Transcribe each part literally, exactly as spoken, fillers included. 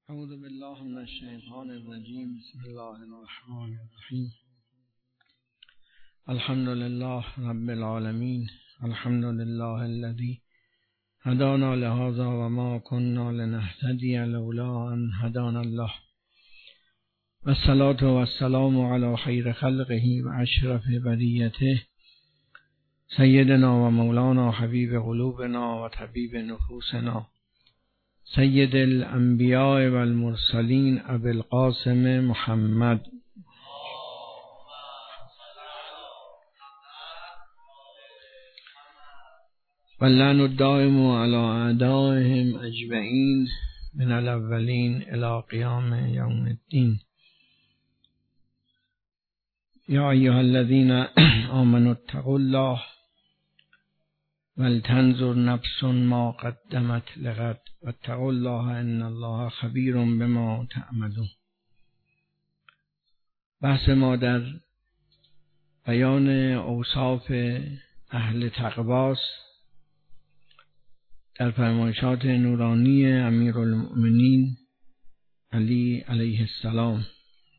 اعوذ بالله من الشیطان الرجیم. بسم الله الرحمن الرحیم. الحمد لله رب العالمین. الحمد لله الذي هدانا لهذا وما كنا لنهتدي لولا ان هدانا الله. والصلاة والسلام على خير خلقه واشرف بریته سیدنا و مولانا حبیب قلوبنا و طبیب نفوسنا سید الانبیاء والمرسلین ابی القاسم محمد. واللعن الدائم على اعدائهم اجمعین من الاولین الی قیام یوم الدین. یا ایها الذین آمنوا اتقوا الله ولتنظر نفس ما قدمت لغد واتقوا الله ان الله خبیر بما تعملون. بحث ما در بیان اوصاف اهل تقواست در فرمایشات نورانی امیرالمؤمنین علی علیه السلام.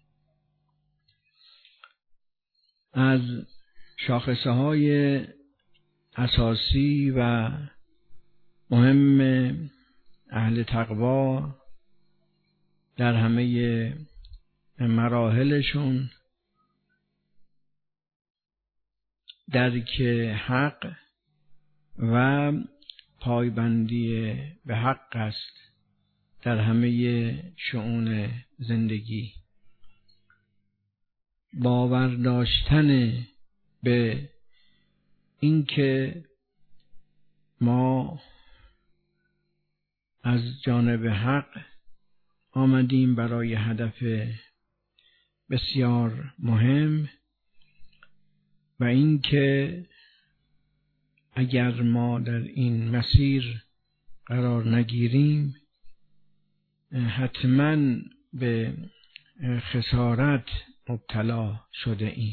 از شاخصه های اساسی و مهم اهل تقوا در همه مراحلشون درک حق و پایبندی به حق است در همه شؤون زندگی. باور داشتن به اینکه ما از جانب حق آمدیم برای هدف بسیار مهم و اینکه اگر ما در این مسیر قرار نگیریم حتما به خسارت مبتلا شده ایم.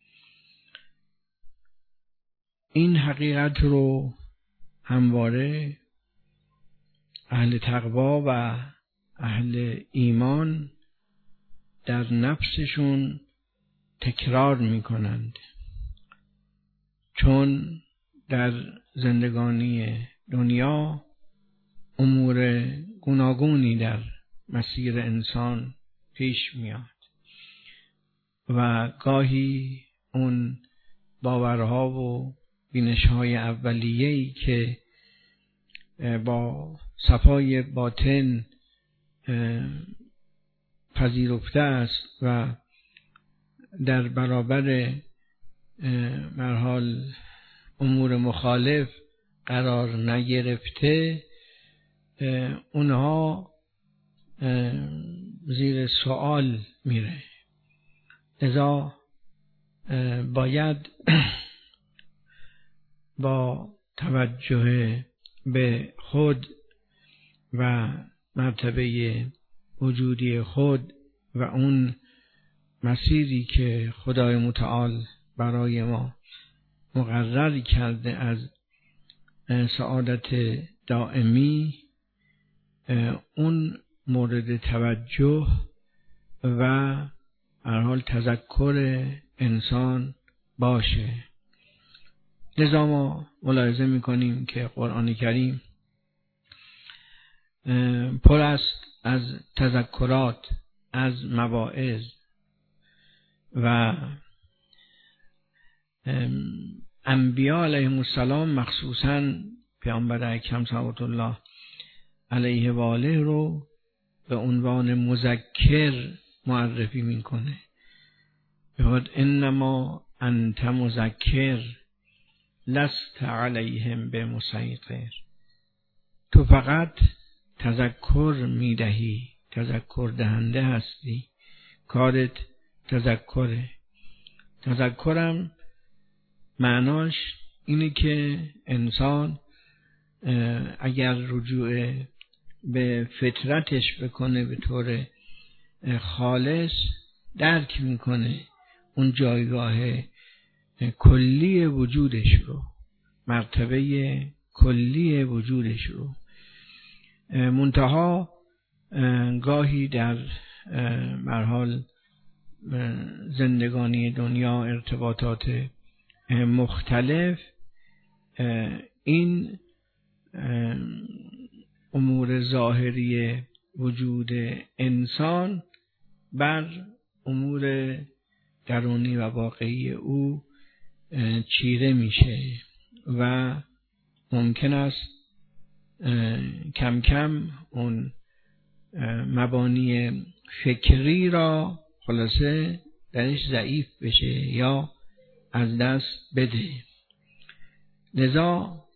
این حقیقت رو همواره اهل تقوا و اهل ایمان در نفسشون تکرار می کنند، چون در زندگانی دنیا امور گوناگونی در مسیر انسان پیش میاد و گاهی اون باورها و بینش‌های اولیه‌ای که با صفای باطن پذیرفته است و در برابر مرحال امور مخالف قرار نگرفته، اونها زیر سوال میره. لذا باید با توجه به خود و مرتبه وجودی خود و اون مسیری که خدای متعال برای ما مقرر کرده از سعادت دائمی، اون مورد توجه و هر حال تذکر انسان باشه. لذا ما ملاحظه میکنیم که قرآن کریم پر است از تذکرات، از مواعظ و انبیاء علیهم السلام مخصوصاً پیامبر اکرم صلوات الله علیه و آله رو به عنوان مذکر معرفی میکنه. بگوید انما انت مذکر لست علیهم بمسیطر. تو فقط تذکر میدهی، تذکر دهنده هستی، کارت تذکره. تذکرم معناش اینه که انسان اگر رجوع به فطرتش بکنه به طور خالص، درک میکنه اون جایگاه کلی وجودش رو، مرتبه کلی وجودش رو. منتها گاهی در مرحال زندگانی دنیا، ارتباطات مختلف، این امور ظاهری وجود انسان بر امور درونی و واقعی او چیره میشه و ممکن است کم کم اون مبانی فکری را خلاصه درش ضعیف بشه یا از دست بده. لذا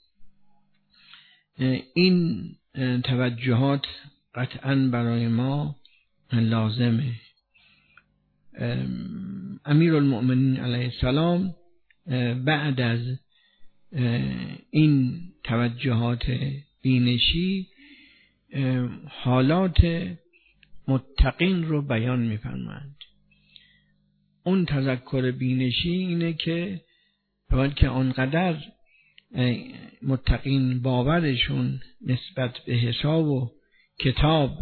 این توجهات قطعاً برای ما لازمه. امیرالمؤمنین علیه السلام بعد از این توجهات بینشی حالات متقین رو بیان می‌فرمایند. اون تذکر بینشی اینه که باید که آنقدر متقین باورشون نسبت به حساب و کتاب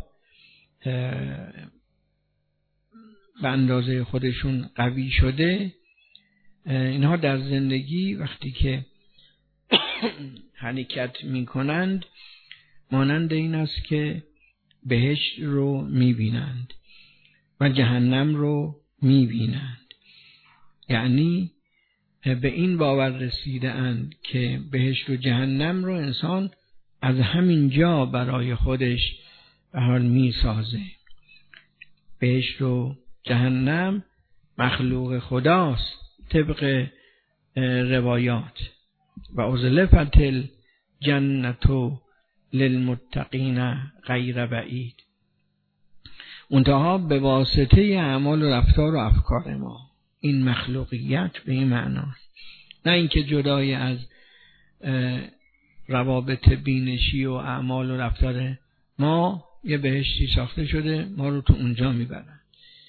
به اندازه خودشون قوی شده، اینها در زندگی وقتی که حرکت میکنند مانند این است که بهشت رو میبینند و جهنم رو میبینند. یعنی به این باور رسیده اند که بهشت و جهنم رو انسان از همین جا برای خودش به حال میسازه. بهشت و جهنم مخلوق خداست طبق روایات. و ازلفت الجنة للمتقین غیر بعید. منتها به واسطه اعمال و رفتار و افکار ما این مخلوقیت به این معناست، نه اینکه جدای از روابط بینشی و اعمال و رفتار ما یه بهشتی ساخته شده ما رو تو اونجا میبرن.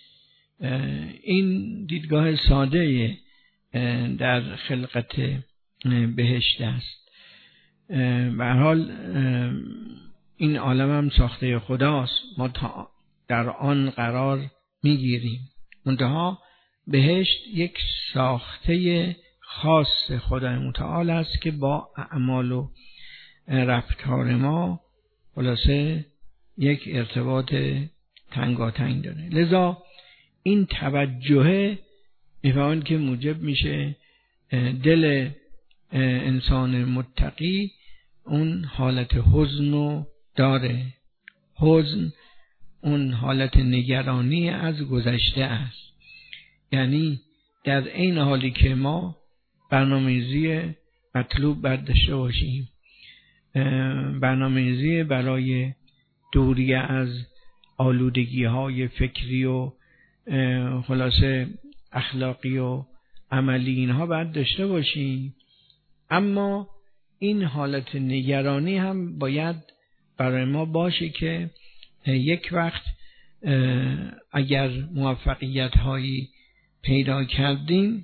این دیدگاه ساده در خلقت بهشت است. به هر حال این عالم هم ساخته خداست، ما تا در آن قرار میگیریم. منتها بهشت یک ساخته خاص خدای متعال است که با اعمال و رفتار ما خلاصه یک ارتباط تنگاتنگ داره. لذا این توجه میفهمند که موجب میشه دل انسان متقی اون حالت حزن رو داره. حزن اون حالت نگرانی از گذشته است. یعنی در این حالی که ما برنامه‌ریزی مطلوب برداشته باشیم، برنامه‌ریزی برای دوری از آلودگی های فکری و خلاصه اخلاقی و عملی اینها باید داشته باشیم، اما این حالت نگرانی هم باید برای ما باشه که یک وقت اگر موفقیت هایی پیدا کردیم،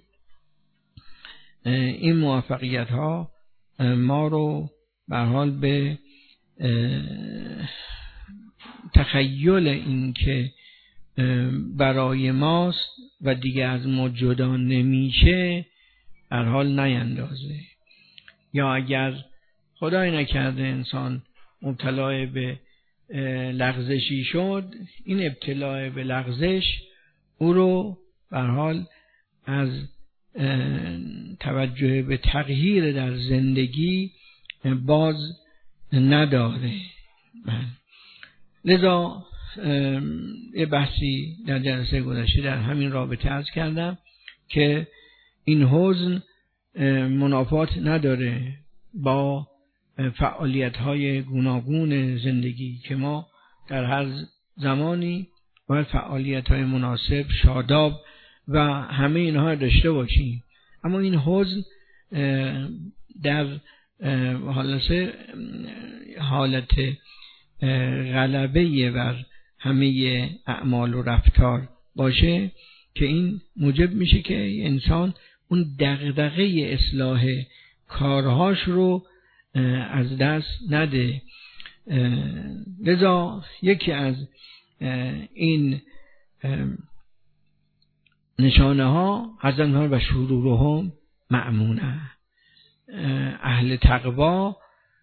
این موفقیت ها ما رو به حال به تخیل این که برای ماست و دیگه از ما جدا نمیشه در حال نیندازه. یا اگر خدای نکرده انسان مبتلا به لغزشی شد، این ابتلا به لغزش او رو به حال از توجه به تغییر در زندگی باز نداره. لذا یه بحثی در جلسه گذشته در همین رابطه عرض کردم که این حزن منافات نداره با فعالیت‌های گوناگون زندگی که ما در هر زمانی باید فعالیت‌های مناسب، شاداب و همه اینها داشته باشیم. اما این حزن در حالت حالت غلبه بر همه اعمال و رفتار باشه که این موجب میشه که انسان اون دغدغه اصلاح کارهاش رو از دست نده لذا یکی از این نشانه ها حضرت و شرورهم مأمونه، اهل تقوا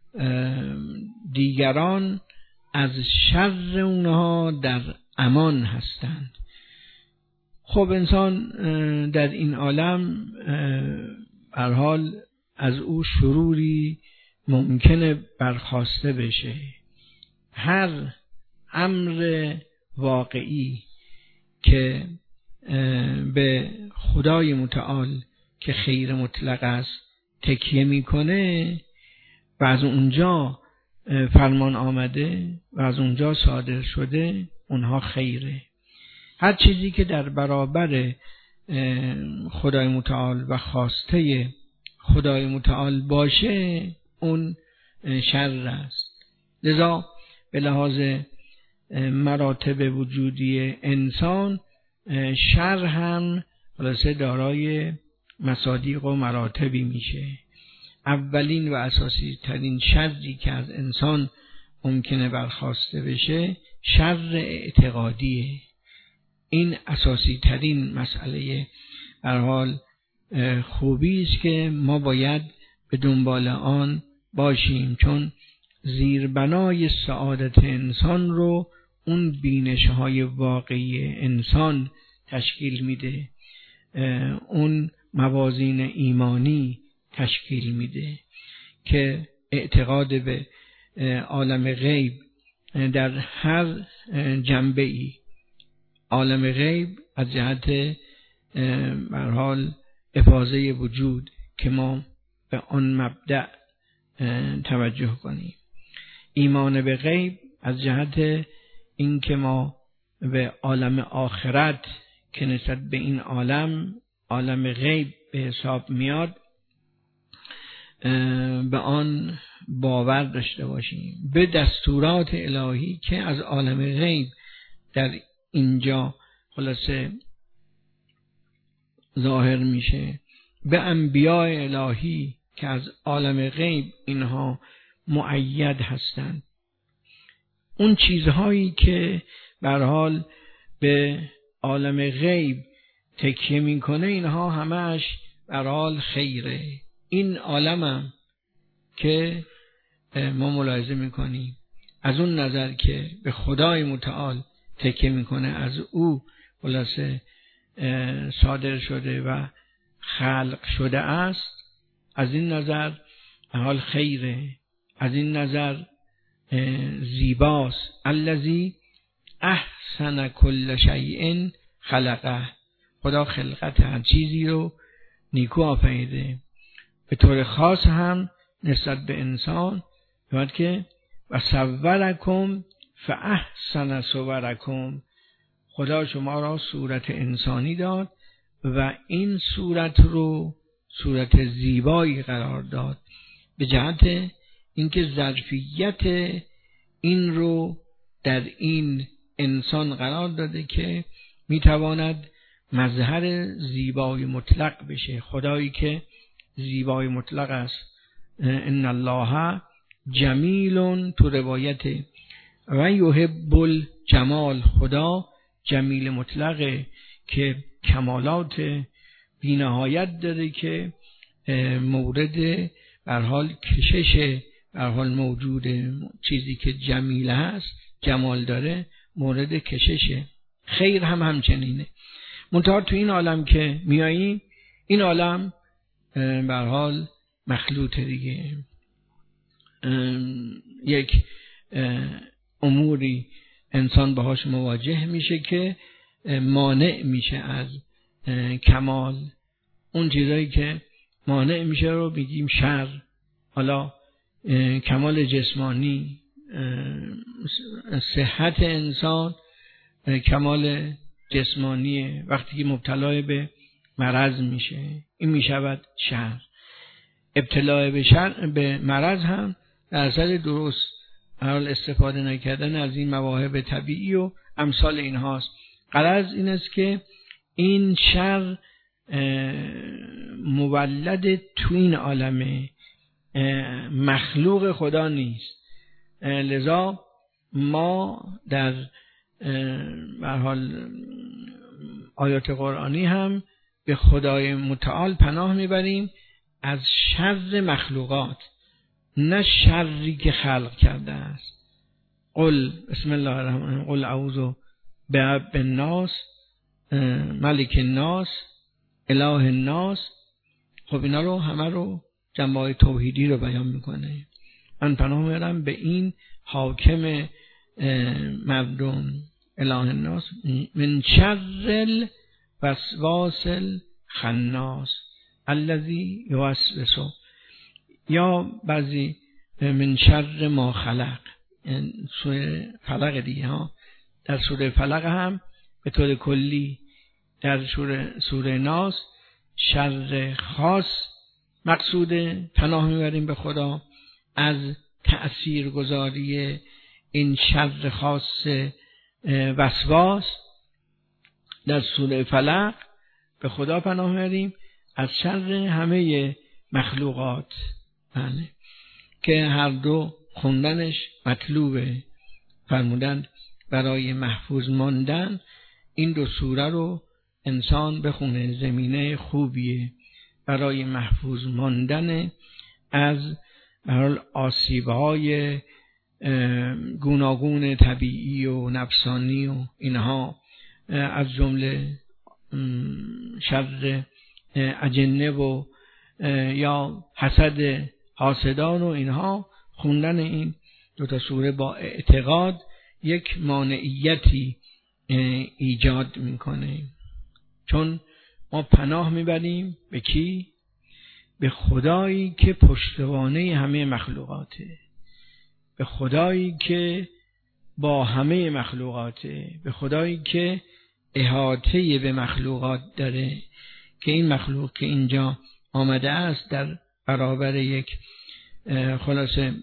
دیگران از شر اونها در امان هستند. خب انسان در این عالم به هر حال از او شروری ممکنه برخاسته بشه. هر امر واقعی که به خدای متعال که خیر مطلق است تکیه میکنه و از اونجا فرمان آمده و از اونجا صادر شده، اونها خیره. هر چیزی که در برابر خدای متعال و خواسته خدای متعال باشه اون شر است. لذا به لحاظ مراتب وجودی انسان شر هم خلاصه دارای مصادیق و مراتبی میشه. اولین و اساسی ترین شری که از انسان ممکنه برخاسته بشه شر اعتقادیه. این اساسی ترین مسئله هر حال خوبی است که ما باید به دنبال آن باشیم، چون زیربنای سعادت انسان رو اون بینش‌های واقعی انسان تشکیل میده، اون موازین ایمانی تشکیل میده که اعتقاد به عالم غیب در هر جنبه‌ای، عالم غیب از جهت به هر حال افاضه وجود که ما به آن مبدأ توجه کنیم، ایمان به غیب از جهت این که ما به عالم آخرت که نسبت به این عالم عالم غیب به حساب میاد به آن باور داشته باشیم، به دستورات الهی که از عالم غیب در اینجا خلاصه ظاهر میشه، به انبیاء الهی که از عالم غیب اینها مؤید هستند. اون چیزهایی که به هر حال به عالم غیب تکیه میکنه اینها همش به هر حال خیره. این عالمم که ما ملاحظه میکنیم از اون نظر که به خدای متعال تکیه میکنه، از او خلاصه صادر شده و خلق شده است، از این نظر حال خیره، از این نظر زیباست. الذی احسن کل شیء خلقه، خدا خلقت هر چیزی رو نیکو آفریده. به طور خاص هم نسبت به انسان باید که و صورکم فاحسن صورکم، خدا شما را صورت انسانی داد و این صورت رو صورت زیبایی قرار داد، به جهت اینکه ظرفیت این رو در این انسان قرار داده که میتواند مظهر زیبای مطلق بشه. خدایی که زیبای مطلق است، ان الله جمیل، تو روایت و یحب الجمال، خدا جمیل مطلقه که کمالات بی‌نهایت داره که مورد به هر حال کشش به هر حال موجوده. چیزی که جمیل هست جمال داره مورد کششه. خیر هم همچنینه. منتها تو این عالم که میاییم این عالم به هر حال مخلوطه دیگه، یک اموری انسان باهاش مواجه میشه که مانع میشه از کمال. اون چیزایی که مانع میشه رو بگیم شر. حالا کمال جسمانی، صحت انسان کمال جسمانیه، وقتی که مبتلا به مرض میشه این میشود شر. ابتلا به شر به مرض هم در اصل درست حال استفاده نکردن از این مواهب طبیعی و امثال اینهاست. غرض این است که این شر مولد تو این عالمه، مخلوق خدا نیست. لذا ما در به هر حال آیات قرآنی هم به خدای متعال پناه میبریم از شر مخلوقات، نه شری که خلق کرده است. قل بسم الله الرحمن الرحیم، قل اعوذ برب الناس، ملک الناس، اله الناس. خب اینا رو همه رو جنبه‌های توحیدی رو بیان میکنه. من پناه میبرم به این حاکم مردم، اله الناس، من شر الوسواس الخناس الذی یوسوس، یا بعضی من شر ما خلق، سوره فلق دیگه ها. در سوره فلق هم به طور کلی، در سوره سوره ناس شر خاص مقصوده، پناه میبریم به خدا از تأثیر گذاری این شر خاص وسواس. در سوره فلق به خدا پناه میبریم از شر همه مخلوقات، بله، که هر دو خوندنش مطلوبه. فرمودند برای محفوظ ماندن این دو سوره رو انسان بخونه، زمینه خوبیه برای محفوظ ماندن از به هر حال آسیب‌های گوناگون طبیعی و نفسانی و اینها، از جمله شر اجنه و یا حسد حاسدان و اینها. خوندن این دو تا سوره با اعتقاد یک مانعیتی ایجاد میکنه، چون ما پناه میبریم به کی؟ به خدایی که پشتوانه همه مخلوقاته، به خدایی که با همه مخلوقاته، به خدایی که احاطه به مخلوقات داره، که این مخلوق که اینجا آمده است در برابر یک خلاصه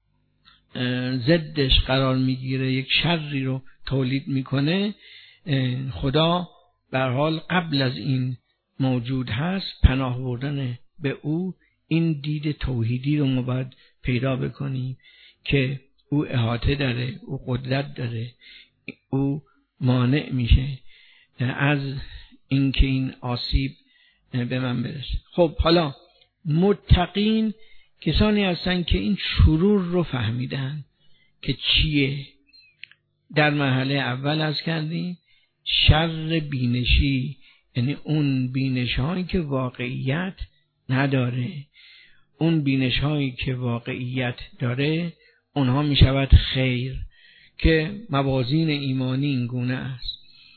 ضدش قرار میگیره، یک شری رو تولید میکنه. خدا به هر حال قبل از این موجود هست. پناه بردن به او، این دید توحیدی رو ما باید پیدا بکنیم که او احاطه داره، او قدرت داره، او مانع میشه از اینکه این آسیب به من برسه. خب حالا متقین کسانی هستن که این شرور رو فهمیدن که چیه. در مرحله اول از کردیم شر بینشی، یعنی اون بینش هایی که واقعیت نداره. اون بینش هایی که واقعیت داره اونها می شود خیر، که موازین ایمانی این گونه است.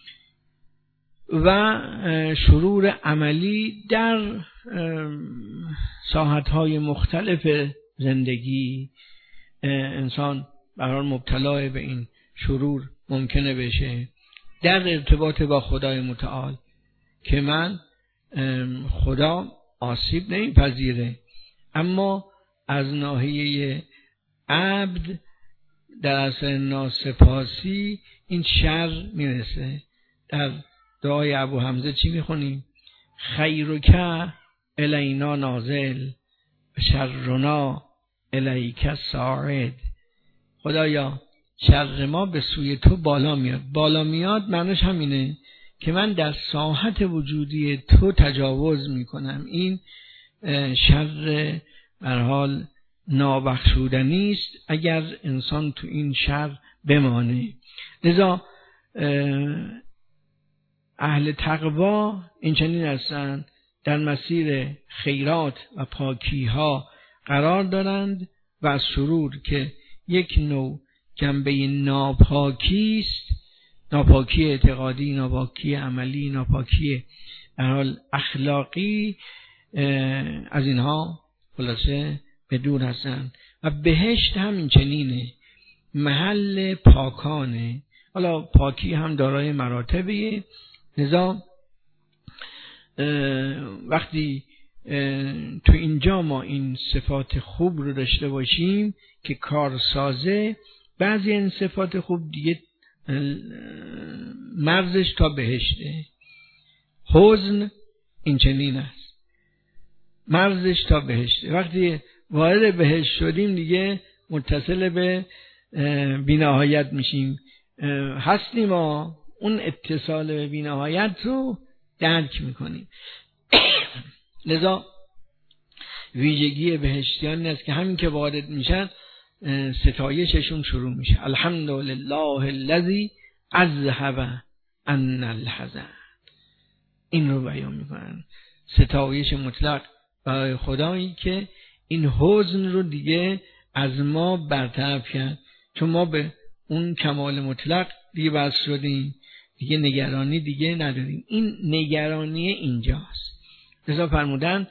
و شرور عملی در ساحت‌های مختلف زندگی انسان به هر حال مبتلا به این شرور ممکنه بشه در ارتباط با خدای متعال، که من خدا آسیب نمیپذیره، اما از ناحیه عبد در اثر ناسپاسی این شر میرسه. در دعای ابو حمزه چی میخونیم؟ خیرک الینا نازل و شرنا الیک صاعد. خدایا شر ما به سوی تو بالا میاد. بالا میاد معنیش همینه که من در ساحت وجودی تو تجاوز میکنم. این شر به هر حال نابخشودنی است اگر انسان تو این شر بمانه. لذا اهل تقوا این چنین هستند، در مسیر خیرات و پاکی ها قرار دارند و از شرور که یک نوع جنبه ناپاکی است، ناپاکی اعتقادی، ناپاکی عملی، ناپاکی در حال اخلاقی، از اینها خلاصه به دور هستند. و بهشت هم این چنینه، محل پاکانه. حالا پاکی هم دارای مراتبیه، لذا وقتی تو اینجا ما این صفات خوب رو داشته باشیم که کار سازه، بعضی این صفات خوب دیگه مرزش تا بهشته. حزن این چنین است، مرزش تا بهشته. وقتی وارد بهشت شدیم دیگه متصل به بی‌نهایت میشیم، هستیم ما اون اتصال به بی‌نهایت رو درک میکنیم. لذا ویژگی بهشتیان این است که همین که وارد میشن ستایششون شروع میشه. الحمدلله الذی اذهب عنا الحزن، این رو بیان میکنن. ستایش مطلق برای خدایی که این حزن رو دیگه از ما برطرف کرد، چون ما به اون کمال مطلق دیگه وصل شدیم، دیگه نگرانی دیگه نداریم. این نگرانی اینجاست. لذا فرمودن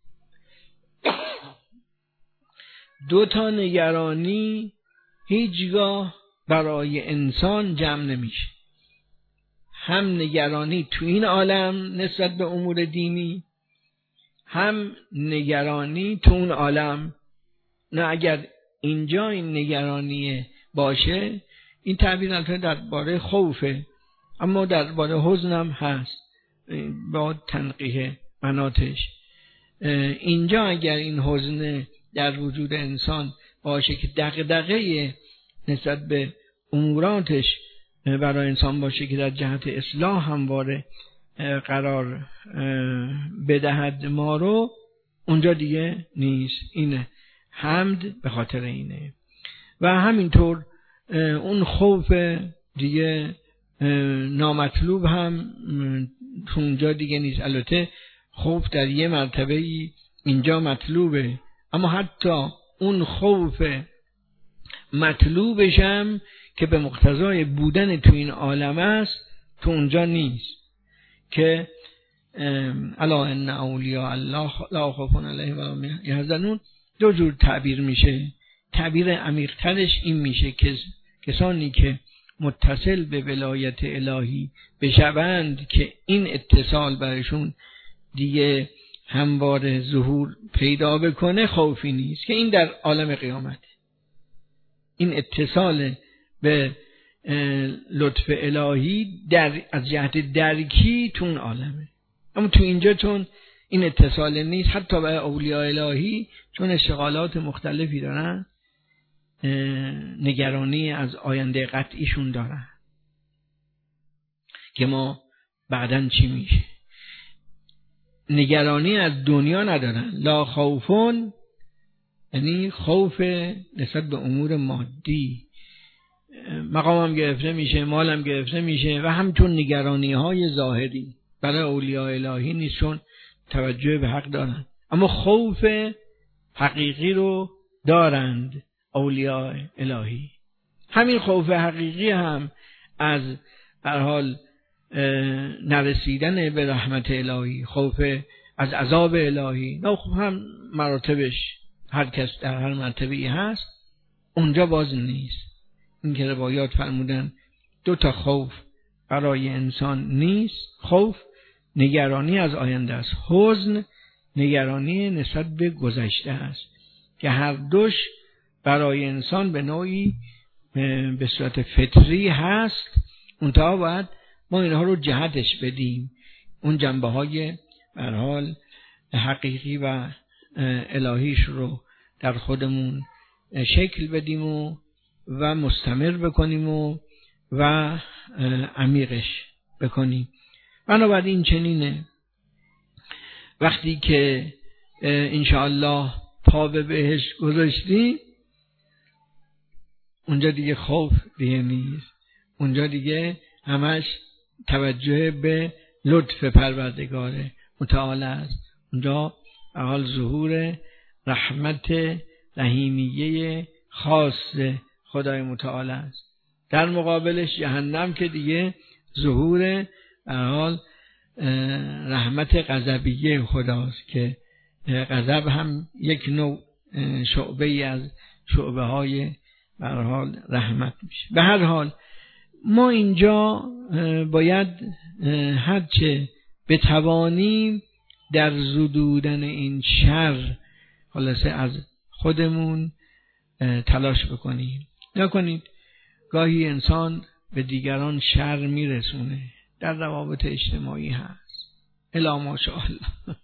دو تا نگرانی هیچگاه برای انسان جمع نمیشه. هم نگرانی تو این عالم نسبت به امور دینی، هم نگرانی تو اون عالم. نه اگر اینجا این نگرانی باشه، این تعبیر البته درباره خوفه، اما درباره حزن هم هست با تنقیح مناطش. اینجا اگر این حزن در وجود انسان باشه که دغدغه نسبت به اموراتش برای انسان باشه که در جهت اصلاح همواره قرار بدهد ما رو، اونجا دیگه نیست. اینه حمد به خاطر اینه. و همینطور اون خوف دیگه نامطلوب هم تو اونجا دیگه نیست. البته خوف در یه مرتبه اینجا مطلوبه، اما حتی اون خوف مطلوبش هم که به مقتضای بودن تو این عالم است تو اونجا نیست. که الا ان اولیاء الله لا خوف علیهم ولا هم یحزنون دو جور تعبیر میشه. تعبیر عمیق‌ترش این میشه که کسانی که متصل به ولایت الهی بشوند که این اتصال برشون دیگه همواره ظهور پیدا بکنه، خوفی نیست، که این در عالم قیامت این اتصال به لطف الهی در از جهت درکی تو اون عالمه. اما تو اینجا چون این اتصال نیست، حتی به اولیاء الهی چون اشتغالات مختلفی دارن، نگرانی از آینده قطعیشون دارن که ما بعدن چی میشه. نگرانی از دنیا ندارن. لا خوفون یعنی خوف نسبت به امور مادی، مقامم گرفته میشه، مالم گرفته میشه، و همچون نگرانی های ظاهری برای اولیاء الهی نیست، چون توجه به حق دارن. اما خوف حقیقی رو دارند اولیاء الهی. همین خوف حقیقی هم از هر حال نرسیدن به رحمت الهی، خوف از عذاب الهی، نه خوف هم مراتبش هر کس در هر مرتبه‌ای هست، اونجا باز نیست. این که روایات فرمودن دو تا خوف برای انسان نیست. خوف نگرانی از آینده است، حزن نگرانی نسبت به گذشته است، که هر دوش برای انسان به نوعی به صورت فطری هست. منتها باید ما اینها رو جهتش بدیم، اون جنبه های به هر حال حقیقی و الهیش رو در خودمون شکل بدیم و و مستمر بکنیم و و عمیقش بکنیم. بنابراین چنینه وقتی که انشاءالله پا به بهشت گذاشتیم، اونجا دیگه خوف دیگه نیست، اونجا دیگه همش توجه به لطف پروردگار متعال است. اونجا به حال ظهور رحمت رحیمیه خاص خدای متعال است. در مقابلش جهنم که دیگه ظهور به حال رحمت غضبیه خداست، که غضب هم یک نوع شعبه ای از شعبه های به هر حال رحمت میشه. به هر حال ما اینجا باید هرچه بتوانیم در زدودن این شر خلاصه از خودمون تلاش بکنیم. نکنید گاهی انسان به دیگران شر میرسونه، در روابط اجتماعی هست، الا ماشاءالله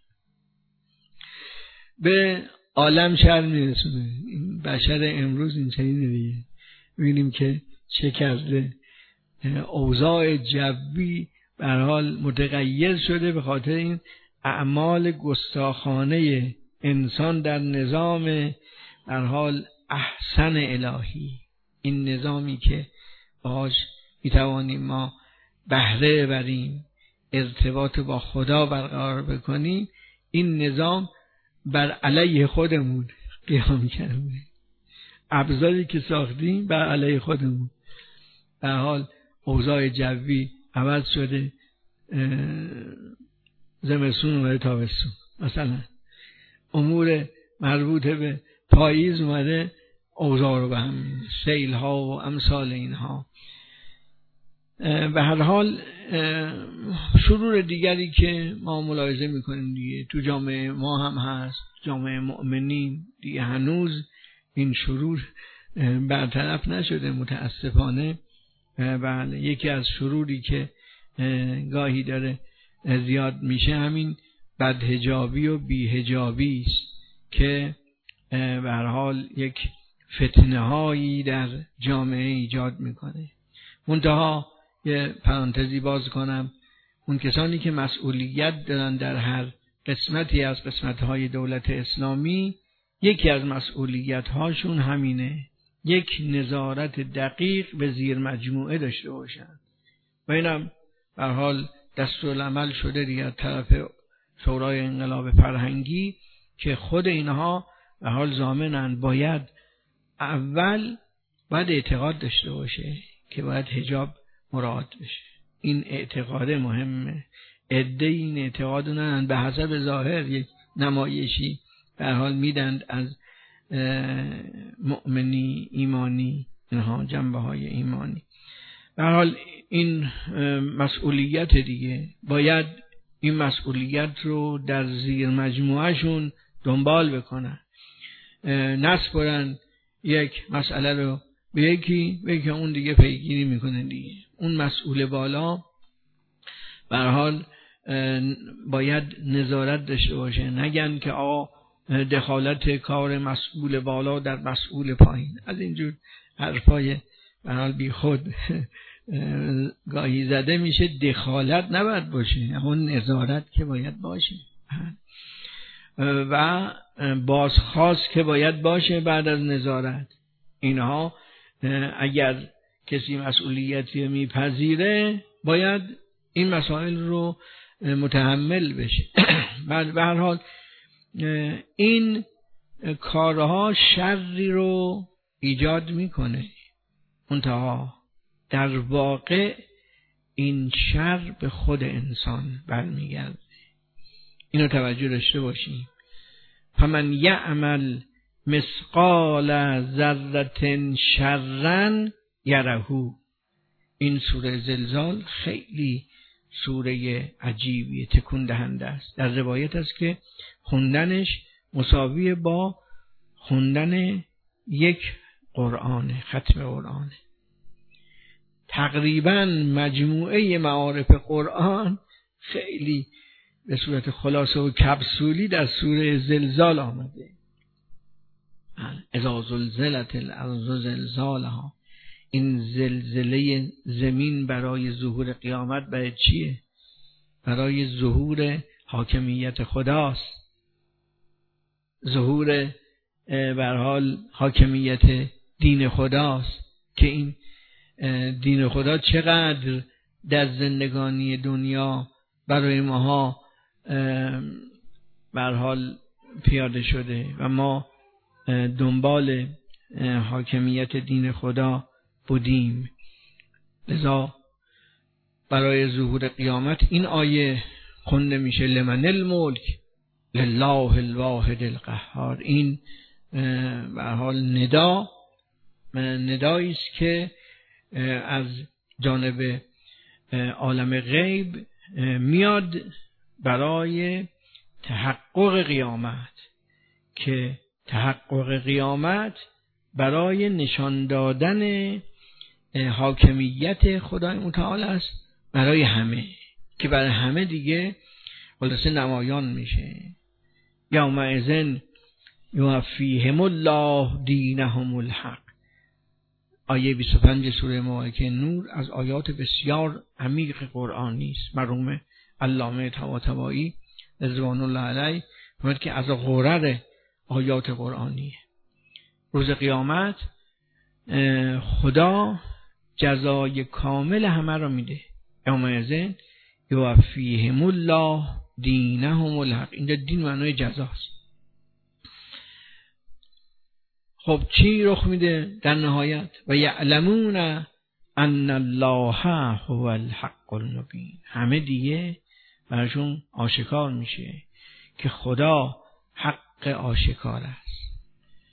به عالم شر میرسونه. این بشر امروز این چنینه دیگه، ببینیم که چه کرده. اوضاع جوی به هر حال متغیر شده به خاطر این اعمال گستاخانه انسان در نظام به هر حال احسن الهی. این نظامی که باهاش میتوانیم ما بهره بریم، ارتباط با خدا برقرار بکنیم، این نظام بر علیه خودمون قیام کرده. ابزاری که ساختیم بر علیه خودمون. به هر حال اوضاع جوی عوض شده، زمستون اومده تابستون، مثلا امور مربوط به پاییز اومده اوضاع رو به هم می‌ریزه، سیل ها و امثال اینها. به هر حال شرور دیگری که ما ملاحظه میکنیم دیگه تو جامعه ما هم هست، جامعه مؤمنین دیگه هنوز این شرور برطرف نشده متاسفانه. بله، یکی از شروری که گاهی داره زیاد میشه همین بدحجابی و بیحجابی است که به هر حال یک فتنه هایی در جامعه ایجاد میکنه. منتها یه پرانتزی باز کنم، اون کسانی که مسئولیت دارن در هر قسمتی از قسمت‌های دولت اسلامی، یکی از مسئولیت هاشون همینه، یک نظارت دقیق به زیر مجموعه داشته باشن و اینم به هر حال دستورالعمل شده دیگه از طرف شورای انقلاب فرهنگی که خود اینها به هر حال ضامنن باید اول باید اعتقاد داشته باشه که باید حجاب مراعات بشه. این اعتقاد مهمه. عده این اعتقاد ندارن، به حسب ظاهر یک نمایشی به هر حال میدند از مؤمنی، ایمانی، اینها جنبه های ایمانی. به هر حال این مسئولیت دیگه، باید این مسئولیت رو در زیر مجموعهشون دنبال بکنن، نسپرن یک مسئله رو به یکی به که اون دیگه پیگیری میکنه دیگه. اون مسئول بالا به هر حال باید نظارت داشته باشه، نگن که آقا دخالت کار مسئول بالا در مسئول پایین، از اینجور حرفای به هر حال بی خود گاهی زده میشه. دخالت نباید باشه، اون نظارت که باید باشه و بازخواست که باید باشه بعد از نظارت. اینها اگر کسی مسئولیتی میپذیره باید این مسائل رو متحمل بشه. بعد به هر حال این کارها شری رو ایجاد میکنه، منتها در واقع این شر به خود انسان برمیگرده. اینو توجه داشته باشیم. فمن یعمل مثقال ذره شرا یره. این سوره زلزال خیلی سوره عجیبی، تکون دهنده است. در روایت است که خوندنش مساوی با خوندن یک قرآن، ختم قرآن. تقریبا مجموعه معارف قرآن خیلی به صورت خلاصه و کپسولی در سوره زلزال آمده. اذا زلزلت الارض زلزالها. این زلزله زمین برای ظهور قیامت برای چیه؟ برای ظهور حاکمیت خداست، ظهور به هر حال حاکمیت دین خداست که این دین خدا چقدر در زندگانی دنیا برای ماها به هر حال پیاده شده و ما دنبال حاکمیت دین خدا بودیم. لذا برای ظهور قیامت این آیه خونده میشه لمن الملک لله الواحد القهار. این به هر حال ندا ندایی است که از جانب عالم غیب میاد برای تحقق قیامت، که تحقق قیامت برای نشان دادن حاکمیت خدای متعال است برای همه، که برای همه دیگه خلاصه نمایان میشه. یومئذ یوفیهم الله دینهم الحق. آیه بیست و پنج سوره مبارکه نور از آیات بسیار عمیق قرآنی است. مرحوم علامه طباطبایی رضوان الله علیه فرمود که از غرر آیات قرآنیه. روز قیامت خدا جزای کامل همه را میده. یومئذ یوفیهم الله دینهم الحق. اینجا دین معنای جزاست. خب چی رخ میده در نهایت؟ و یعلمون ان الله هو الحق المبین. همه دیگه براشون آشکار میشه که خدا حق آشکار است.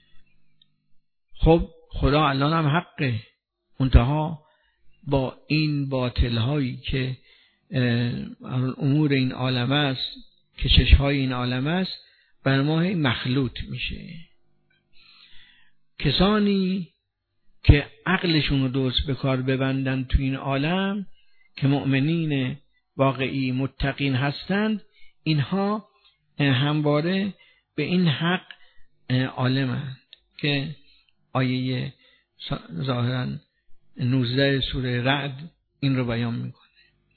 خب خدا الان هم حقه، منتها با این باطل هایی که امور این عالم است، کشش های این عالم است، بر ما مخلوط میشه. کسانی که عقلشون رو درست به کار ببندن تو این عالم، که مؤمنین واقعی متقین هستند، اینها همواره به این حق عالمند که آیه ظاهراً نوزده سوره رعد این رو بیان میکنه.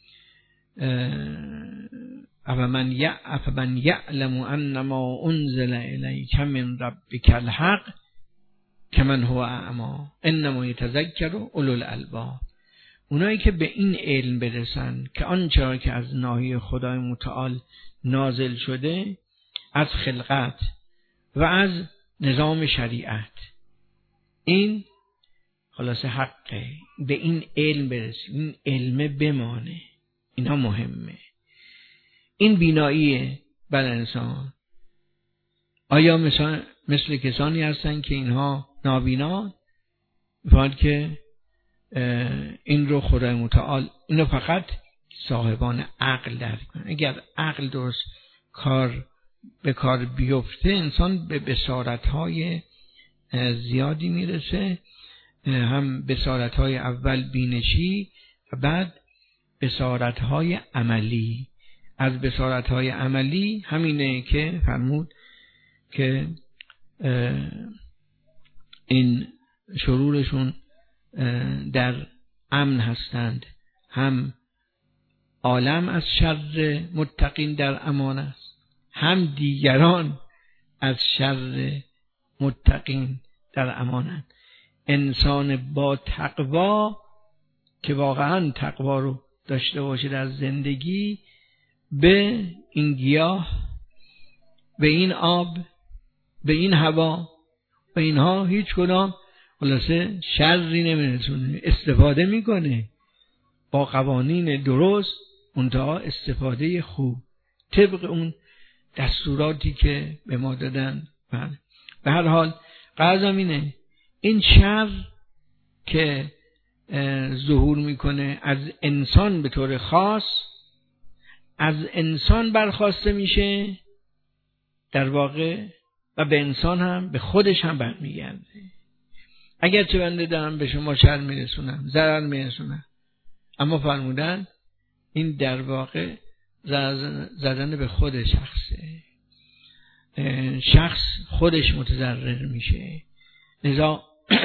افمن افمن یعلم انما انزل الیک من ربک الحق کمن هو اعمی انما یتذکر اولو الالباب. اونایی که به این علم برسن که آنچه که از ناحیه خدای متعال نازل شده از خلقت و از نظام شریعت، این خلاصه حقه، به این علم برسیم، این علم بمانه، اینا مهمه. این بیناییه بر انسان. آیا مثلا مثل کسانی هستن که اینها نابینا میفهمند که این رو خدای متعال، اینو فقط صاحبان عقل درک کنن. اگر عقل درست کار به کار بیفته، انسان به بصارت‌های زیادی میرسه، هم بصارت‌های اول بینشی و بعد بصارت‌های عملی. از بصارت‌های عملی همینه که فرمود که این شرورشون در امن هستند، هم عالم از شر متقین در امان است، هم دیگران از شر متقین در امانند. انسان با تقوا که واقعا تقوا رو داشته باشه در زندگی، به این گیاه، به این آب، به این هوا، به اینها هیچ کدام خلاصه شری نمیرسونه، استفاده میکنه با قوانین درست، منتها استفاده خوب طبق اون دستوراتی که به ما دادن. به هر حال غرضم اینه این شر که ظهور میکنه از انسان به طور خاص، از انسان برخواسته میشه در واقع و به انسان هم به خودش هم برمیگرده. اگر چه بنده دارم به شما شر میرسونم، ضرر میرسونم، اما فرمودن این در واقع زدن به خود شخصه، شخص خودش متضرر میشه. لذا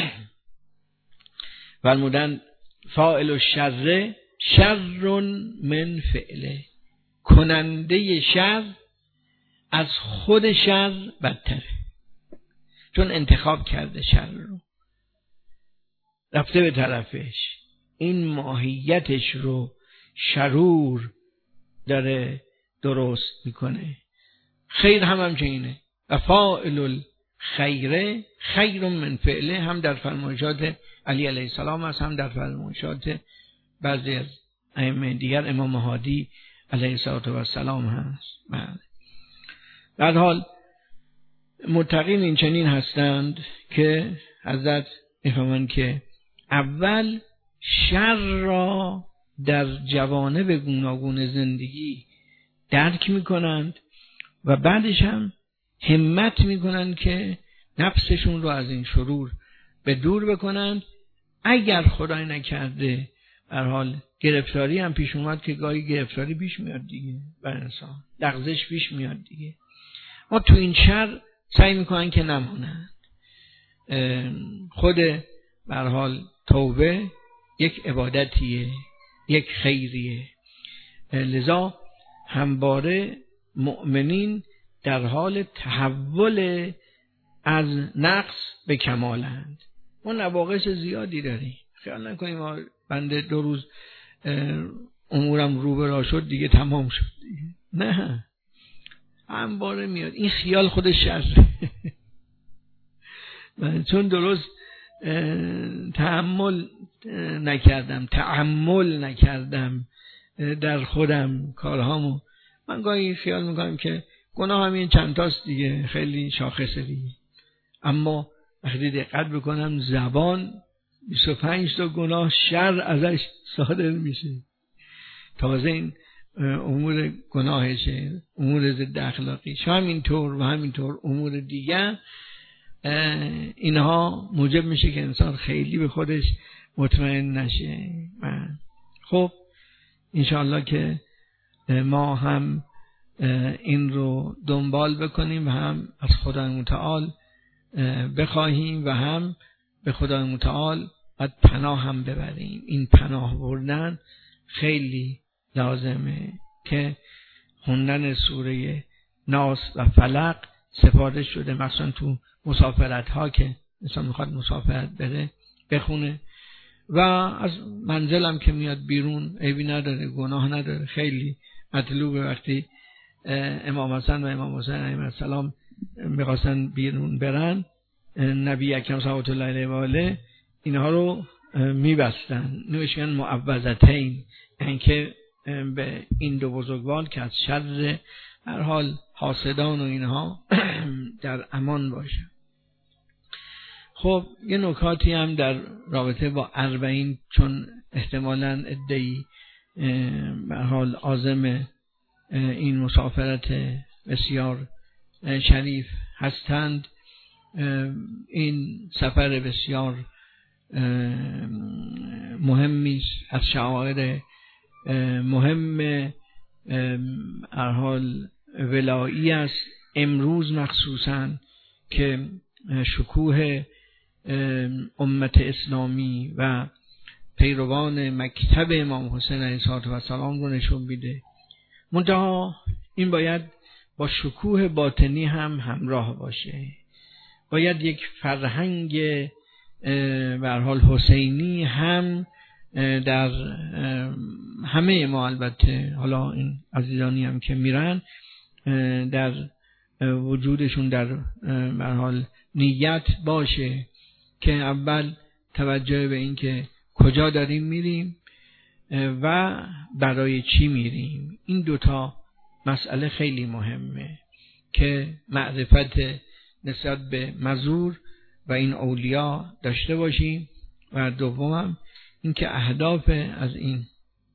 فرمودن فاعل الشر شر من فعله، کننده شر از خود شر بدتره، چون انتخاب کرده شر رو، رفته به طرفش، این ماهیتش رو شرور داره درست میکنه. خیر هم همچنینه، و فاعل الخیر خیر من فعله، هم در فرمایشات علی علیه السلام است، هم در فرمایشات بعضی از ائمه دیگر، امام مهدی علیه السلام هست. بله. در حال متقین این چنین هستند که حضرت میفهمند که اول شر را در جوانب گوناگون زندگی درک میکنند و بعدش هم همت میکنند که نفسشون رو از این شرور به دور بکنند. اگر خدای نکرده به هر حال گرفتاری هم پیش اومد، که گاهی گرفتاری پیش میاد دیگه، بر انسان لغزش پیش میاد دیگه، ما تو این شر سعی میکنن که نمونند. خود به هر حال توبه یک عبادتیه، یک خیریه. لذا همواره مؤمنین در حال تحول از نقص به کمالند. ما نواقص زیادی داریم، خیال نکنیم ما بنده دو روز امورم رو به راه شد دیگه تمام شد دیگه. نه، همواره میاد. این خیال خودش شره. من چون درست تأمل نکردم تأمل نکردم در خودم کارهامو، من گاهی خیال میکنم که گناه همین چند تاست دیگه، خیلی شاخصه دیگه. اما وقتی دقت بکنم زبان بیست و پنج تا گناه شر ازش صادر میشه. تازه این امور گناهشه، امور ضد اخلاقیش، همینطور و همینطور امور دیگر، اینها موجب میشه که انسان خیلی به خودش مطمئن نشه. خب انشاءالله که ما هم این رو دنبال بکنیم و هم از خدای متعال بخواهیم و هم به خدای متعال باید پناه هم ببریم. این پناه بردن خیلی لازمه که خوندن سوره ناس و فلق سفارش شده، مثلا تو مسافرت ها که انسان میخواد مسافرت بره بخونه و از منزلم که میاد بیرون عیبی نداره، گناه نداره. خیلی مطلوبه وقتی امام حسن و امام حسین علیهم السلام میخواستن بیرون برن، نبی اکرم صلی الله علیه و آله اینها رو میبستن، نوشتن معوذتین، یعنی که به این دو بزرگوار که از شر هر حال حاسدان و اینها در امان باشن. خب یه نکاتی هم در رابطه با اربعین، چون احتمالاً عده‌ای به هر حال عازم این مسافرت بسیار شریف هستند، این سفر بسیار مهمی است، از شعائر مهم هر حال ولایی است. امروز مخصوصاً که شکوه امت اسلامی و پیروان مکتب امام حسین علیه السلام رو نشون میده. منتها این باید با شکوه باطنی هم همراه باشه. باید یک فرهنگ به هر حال حسینی هم در همه ما، البته حالا این عزیزانی هم که میرن در وجودشون در به هر حال نیت باشه که اول توجه به این که کجا داریم میریم و برای چی میریم. این دوتا مسئله خیلی مهمه که معرفت نسبت به مزور و این اولیا داشته باشیم و دومم این که اهداف از این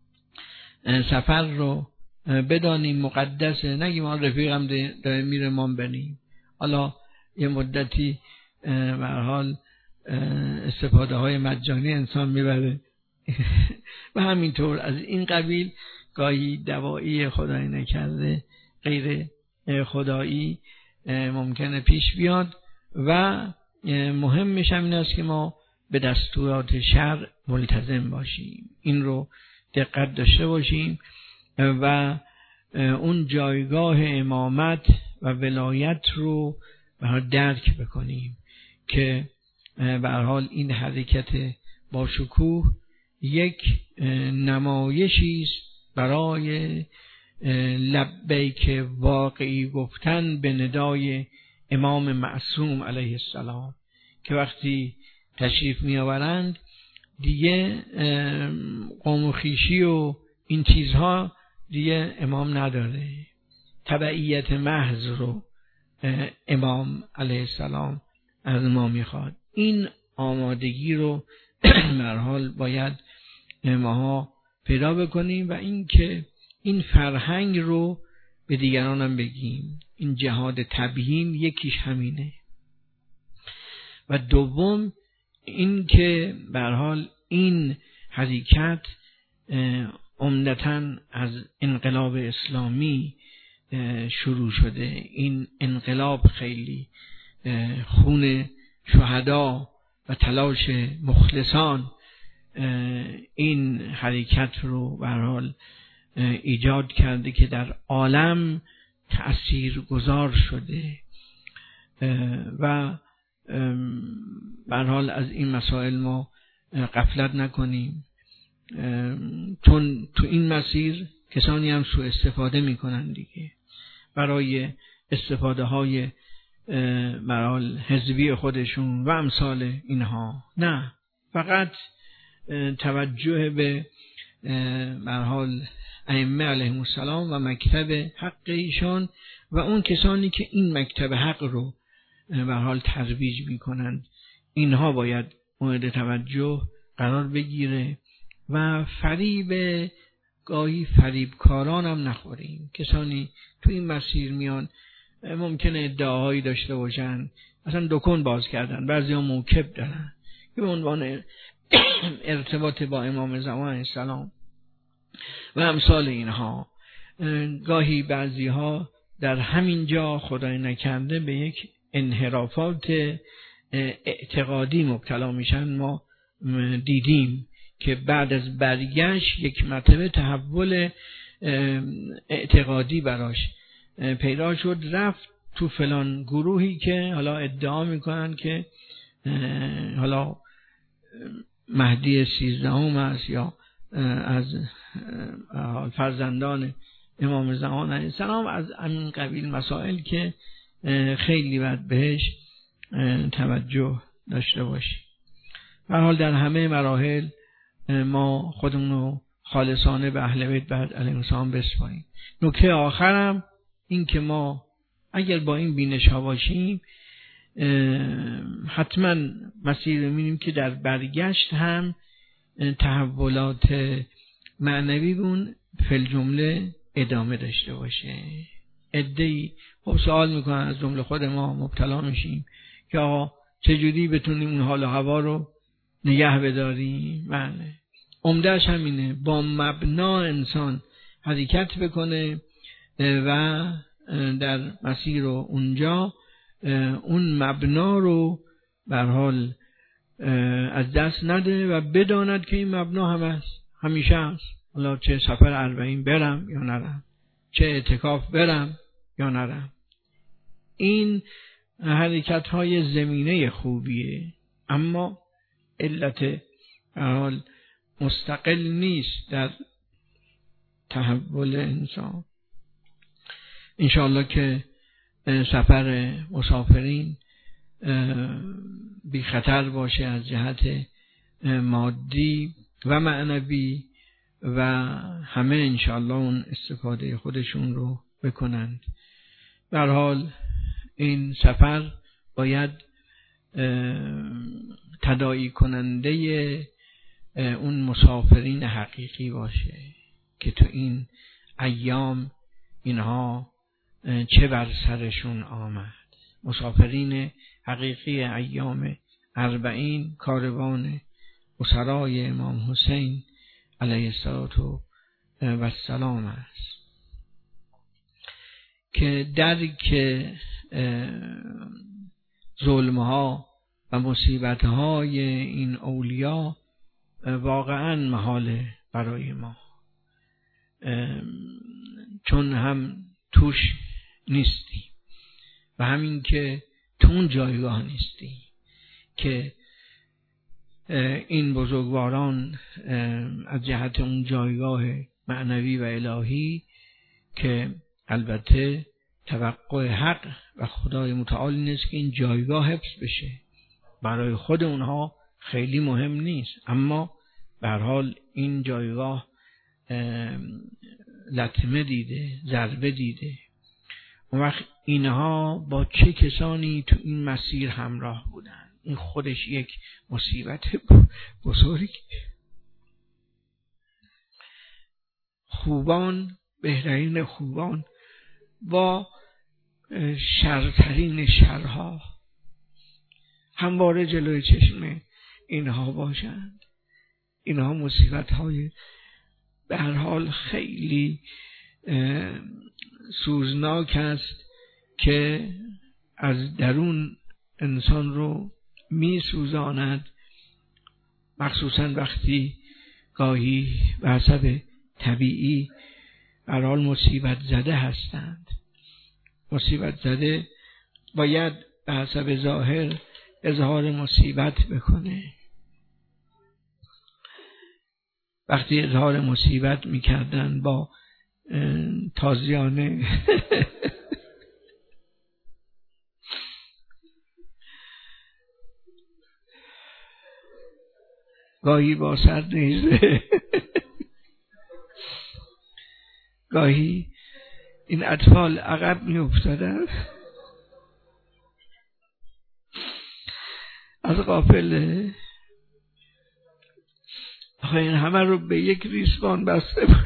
سفر رو بدانیم مقدسه، نگیم ما رفیقم داره میره ما بریم، حالا یه مدتی به هر حال استفاده های مجانی انسان میبره و همینطور از این قبیل گاهی دوایی خدای نکرده غیر خدایی ممکنه پیش بیاد و مهمش هم این است که ما به دستورات شرع ملتزم باشیم، این رو دقت داشته باشیم و اون جایگاه امامت و ولایت رو به درک بکنیم که به هر حال این حرکت با شکوه یک نمایشی است برای لبیک واقعی گفتن به ندای امام معصوم علیه السلام که وقتی تشریف می آورند دیگه قوم و خویشی و این چیزها دیگه امام نداره، تبعیت محض رو امام علیه السلام از ما میخواد. این آمادگی رو به هر حال باید ماها پیدا بکنیم و این که این فرهنگ رو به دیگران هم بگیم. این جهاد تبیین یکیش همینه و دوم این که به هر حال این حرکت عمدتاً از انقلاب اسلامی شروع شده. این انقلاب خیلی خون شهدا و تلاش مخلصان این حرکت رو به هر حال ایجاد کرده که در عالم تأثیر گذار شده و به هر حال از این مسائل ما غفلت نکنیم، چون تو این مسیر کسانی هم سوء استفاده میکنن دیگه برای استفاده های مرال حزبی خودشون و امثال اینها. نه، فقط توجه به مرحال ائمه علیهم السلام و مکتب حق ایشان و اون کسانی که این مکتب حق رو به حال ترویج میکنند، اینها باید مورد توجه قرار بگیره و فریب گاهی فریبکاران هم نخوریم. کسانی تو این مسیر میان ممکنه ادعاهایی داشته باشن، اصلا دکان باز کردن، بعضیا موکب دارن که به عنوان ارتباط با امام زمان السلام و امثال اینها. گاهی بعضی ها در همین جا خدای نکرده به یک انحرافات اعتقادی مبتلا میشن. ما دیدیم که بعد از برگشت یک مرتبه تحول اعتقادی براش پیدا شد، رفت تو فلان گروهی که حالا ادعا میکنن که حالا مهدی سیزدهم است یا از فرزندان امام زمان علیه السلام، از همین قبیل مسائل که خیلی باید بهش توجه داشته باشیم. به هر حال در همه مراحل ما خودمون رو خالصانه به اهل بیت بعد علیهم السلام بسپاریم. نکته آخرم این که ما اگر با این بینش ها باشیم حتما مسیر می‌بینیم که در برگشت هم تحولات معنوی بون فی جمله ادامه داشته باشه. عده‌ای خب سوال میکنن، از جمله خود ما مبتلا میشیم که آقا چجوری بتونیم اون حال و هوا رو نگه بداریم؟ بله، عمده‌اش همینه، با مبنا انسان حرکت بکنه و در مسیر رو اونجا اون مبنا رو به هر حال از دست نده و بداند که این مبنا هم هست، همیشه هست. حالا چه سفر اربعین برم یا نرم، چه اعتکاف برم یا نرم، این حرکت های زمینه خوبیه، اما علت به هر حال مستقل نیست در تحول انسان. انشاءالله که سفر مسافرین بی خطر باشه از جهت مادی و معنوی و همه انشاءالله اون استفاده خودشون رو بکنند. به هر حال این سفر باید تداعی کننده اون مسافرین حقیقی باشه که تو این ایام اینها چه بر سرشون آمد. مسافرین حقیقی ایام اربعین کاروان اسرای امام حسین علیه السلام است که درک ظلمها و مصیبتهای این اولیا واقعا محاله برای ما، چون هم توش نیستی و همین که تو اون جایگاه نیستی که این بزرگواران از جهت اون جایگاه معنوی و الهی که البته توقع حق و خدای متعال نیست که این جایگاه حفظ بشه، برای خود اونها خیلی مهم نیست، اما به هر حال این جایگاه لطمه دیده، ضربه دیده. اون وقت اینها با چه کسانی تو این مسیر همراه بودن؟ این خودش یک مصیبت بزرگ. خوبان، بهترین خوبان با شرترین شرها همواره جلوی چشم اینها باشند. اینها مصیبت های به هر حال خیلی سوزناک است که از درون انسان رو می سوزاند مخصوصا وقتی گاهی به حسب طبیعی هر حال مصیبت زده هستند. مصیبت زده باید به حسب ظاهر اظهار مصیبت بکنه. وقتی اظهار مصیبت میکردن با تازیانه گاهی با سر نیزه گاهی این اطفال عقب می افتادن از قافله. آخه این همه رو به یک ریسمان بسته بود.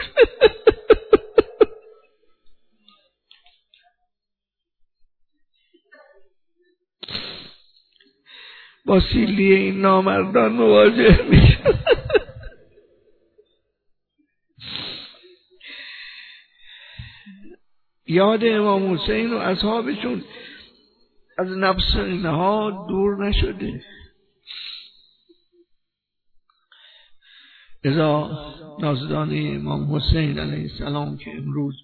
با سیلی این نامردان مواجه میشن. یاد امام حسین و اصحابشون از نفس اینها دور نشده. ازا نازدان امام حسین علیه السلام که امروز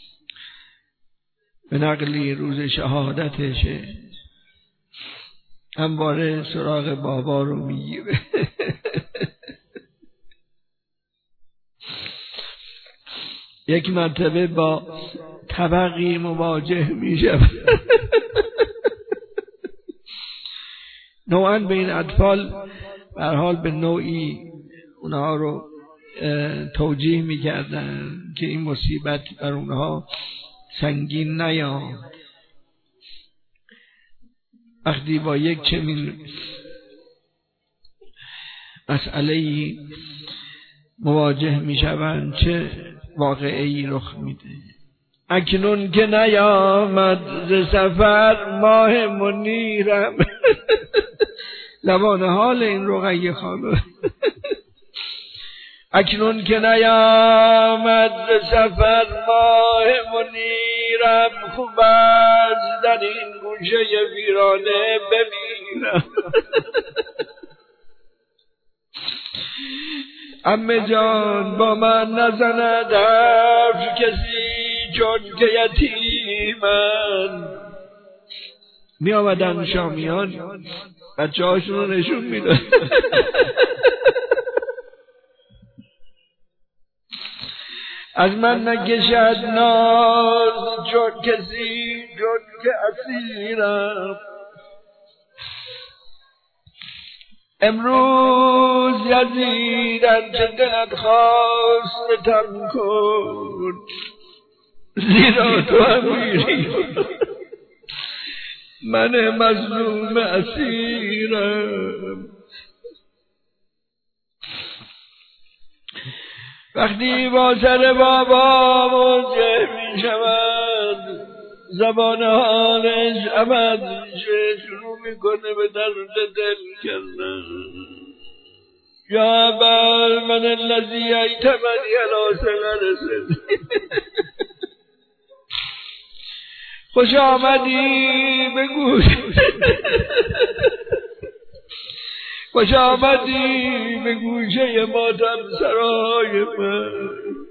به نقلی روز شهادتشه همواره سراغ بابا رو میگیره. یک مرتبه با طبقی مواجه میشه. نوعاً به این اطفال به هر حال به نوعی اونها رو توجیه میکردن که این مصیبت بر اونها سنگین نیاد. وقتی با یک چنین مسئله‌ای مواجه میشوند چه واقعی رخ میده. اکنون که نیامد ز سفر ماه منیرم. لبان حال این رقیه خانم. اکنون که نیامد ز سفر ماه منیرم خوب است در این گوشه ویرانه بمیرم. عمه جان با من نزند حرف کسی چون که یتیمن. می آمدن شامیان بچه هاشون رو نشون میدن. از من نکشد ناز چون کسی چون که اسیرم. امروز یزیدن چه دلت خواست ستم کن زیرا تو امیری من مظلوم اسیرم. وقتی با سر بابا مواجه می شود زبان حالش عوض میشه، شروع میکنه به درد دل کردن. یا ابا من الذی ایتمنی علی صغر سنی. خوش آمدی به گوش خوش آمدی به گوشه ماتم سرای من.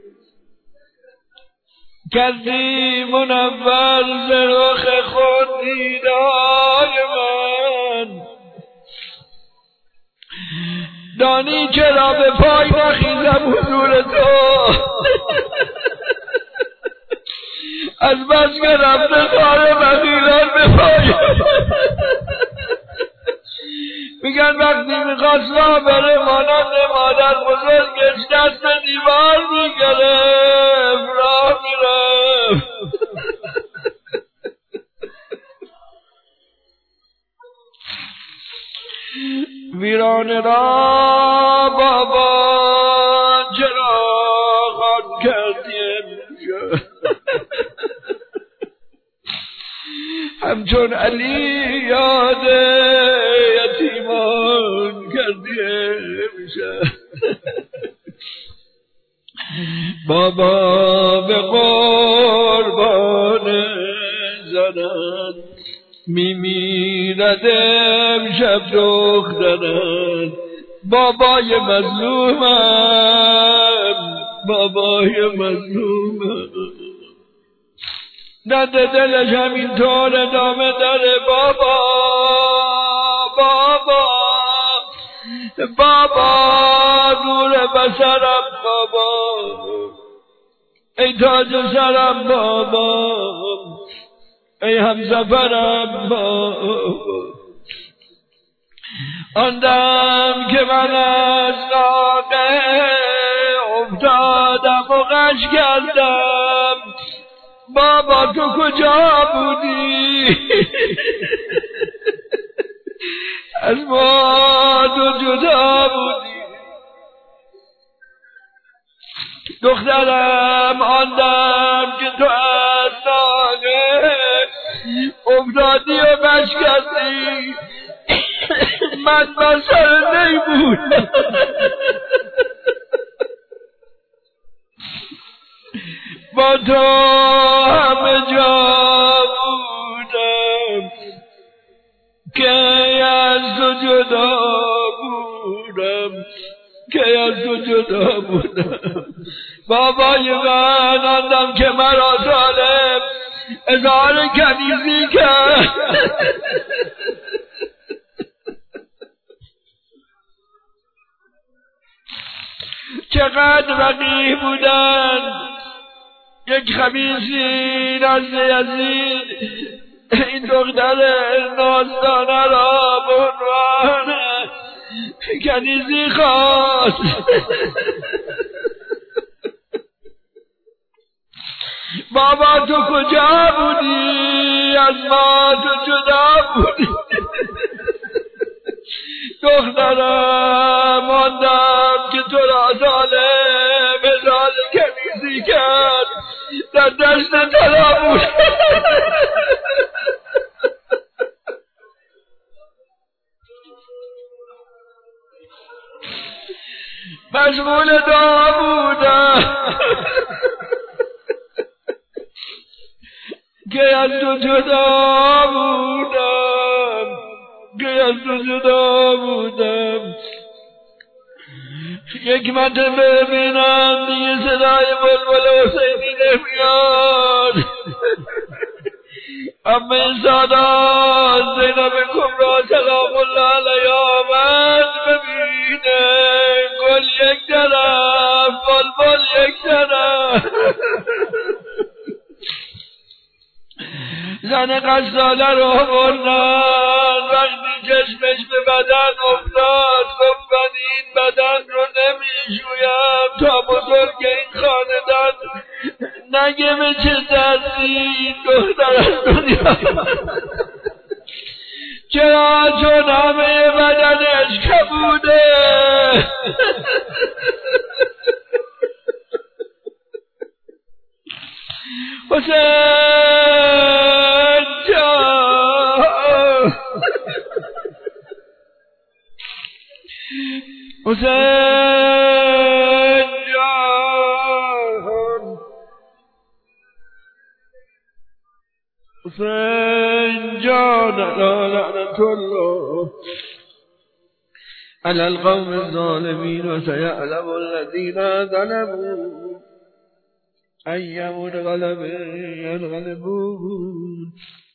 کردی منور ز رخ خود دیدار من. دانی چرا به پای نخیزم حضور تو از بس که رفته کار بخیلان به پای. میگن وقتی میخواست را بره مانند مادر بزرگش دست دیوار میگرفت راه میرفت. ویرانه را بابا چرا خان کردی امشب. همچون علی یاد یتیمان کردی امشب. بابا به قربان زنت میمیرد امشب دخترت بابای مظلومم، بابای مظلومم، نده دلش همینطور ادامه داره. بابا بابا بابا نور بصرم، بابا ای تاج سرم، بابا ای همسفرم، بابا آن دم که من از ناقه افتادم و غش کردم، بابا تو کجا بودی؟ از ما تو جدا بودی. دخترم آن دم که تو از ناقه افتادی و غش کردی، من مسئله نیبودم، با تو همه جا بودم که از تو جدا بودم، که از تو جدا بودم. بابای من آندم که مرا ظالم اظهار کنیزی کرد، چقدر وقیح بودن. یک خبیثی نزد یزید این دختر نازدانه را به عنوان کنیزی خواست. بابا تو کجا بودی؟ از ما تو جدا بودی. دخترم ماندم که تو را ظالم ازال کنیزی کرد، در دست تلا بود. مشغول دعا بودم که از تو جدا بودم، که از تو جدا بودم. یک مرتبه ببینم دیگه صدای بلبل حسینی نمیاد. اما سادات زینب کبرا سلام الله علیها آمد ببینه، گل یک طرف بلبل یک طرف. زن غزاله رو بردن، وقتی چشمش به بدن افتاد گفت من این بدن رو نمی شویم تا بزرگ این خاندان نگه به چه دردی این دختر از دنیا. چرا؟ چون همه بدنش کبوده. حسین جان، حسین جان، حسین جان، لعنت الله علی القوم الظالمین و سیعلم الذین ظلموا أي منغلب ينغلبون.